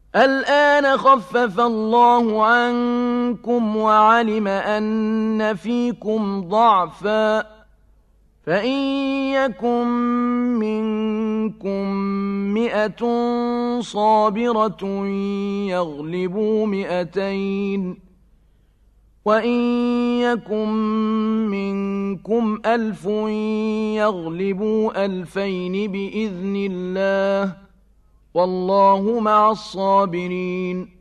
الآن خفف الله عنكم وعلم أن فيكم ضعفا فإن يكن منكم 100 صابرة يغلبوا 200 وإن يكن منكم 1000 يغلبوا 2000 بإذن الله والله مع الصابرين